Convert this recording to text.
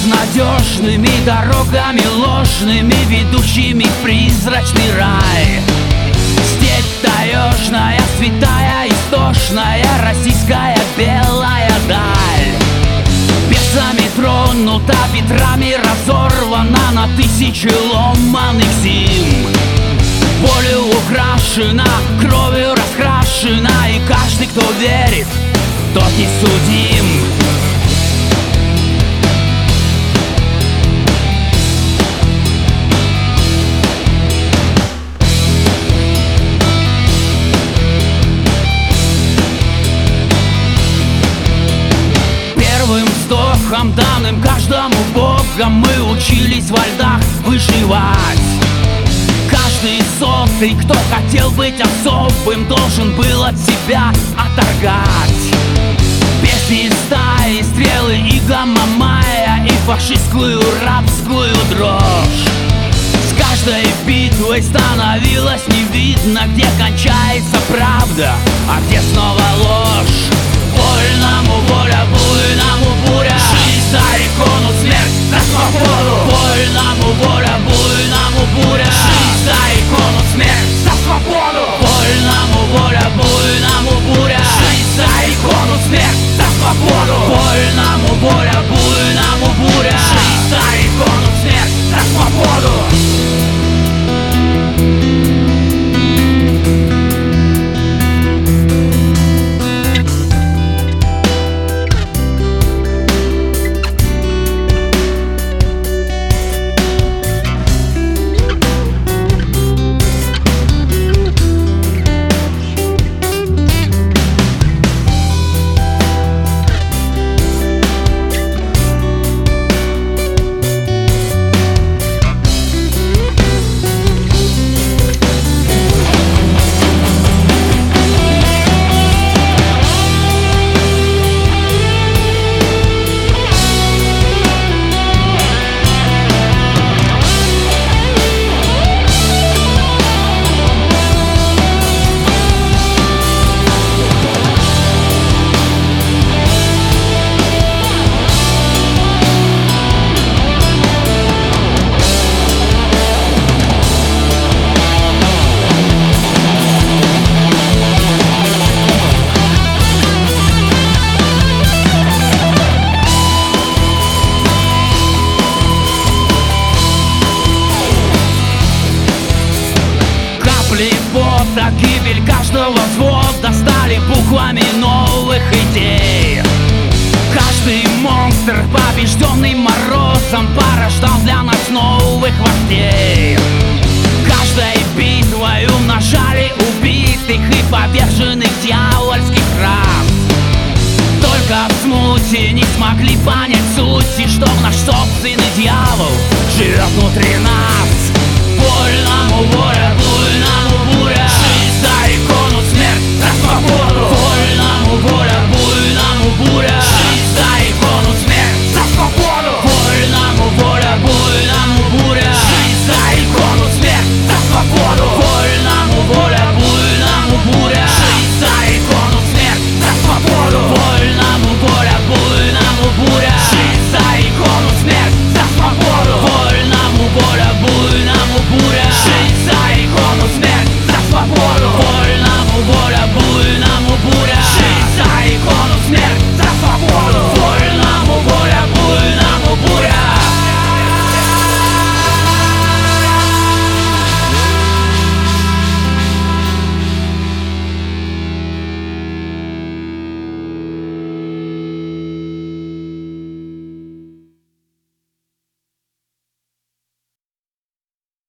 Безнадежными дорогами ложными, ведущими в призрачный рай. Степь таежная, святая, истошная, российская белая даль. Бесами тронута, ветрами разорвана на тысячи ломаных зим. Болью украшена, кровью раскрашена, и каждый, кто верит, тот не судим. Первым вздохом, данным каждому богом, мы учились во льдах выживать. Каждый сотый, кто хотел быть особым, должен был от себя отторгать. Песни, стаи, стрелы и гамма-майя, и фашистскую рабскую дрожь. С каждой битвой становилось не видно, где кончается правда, а где снова ложь. Вольному воля, буйному буря, жизнь за икону, смерть за свободу. Вольному воля, буйному буря, жизнь за икону, смерть за свободу. Вольному воля, буйному буря, жизнь за икону, смерть за свободу. Вольному воля, буйному буря, жизнь за икону, смерть за свободу. Пота, гибель каждого взвода стали буквами новых идей. Каждый монстр, побежденный морозом, порождал для нас новых вождей. Каждой битвой умножали убитых и поверженных дьявольских рас. Только в смуте не смогли понять сути, что наш собственный дьявол живет внутри нас. Вольному воля, буйному